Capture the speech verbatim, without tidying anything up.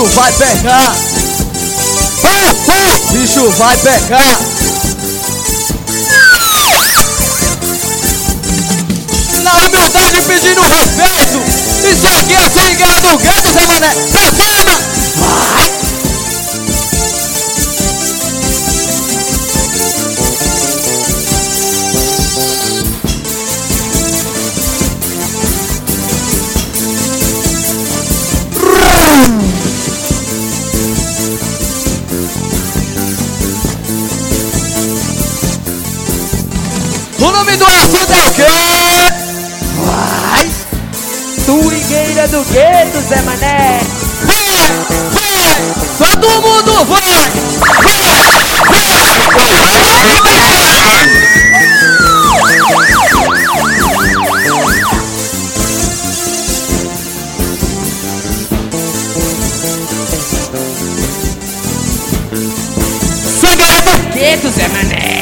bicho vai pegar. Bicho vai pegar. Na humildade pedindo respeito. Isso aqui é swingueira do gueto, Zé Mané. Pra cima! Vai! O nome do assunto é o quê? Vai! Swingueira do gueto, Zé Mané. Vai! Vai! Todo mundo vai! Swingueira do gueto, Zé Mané.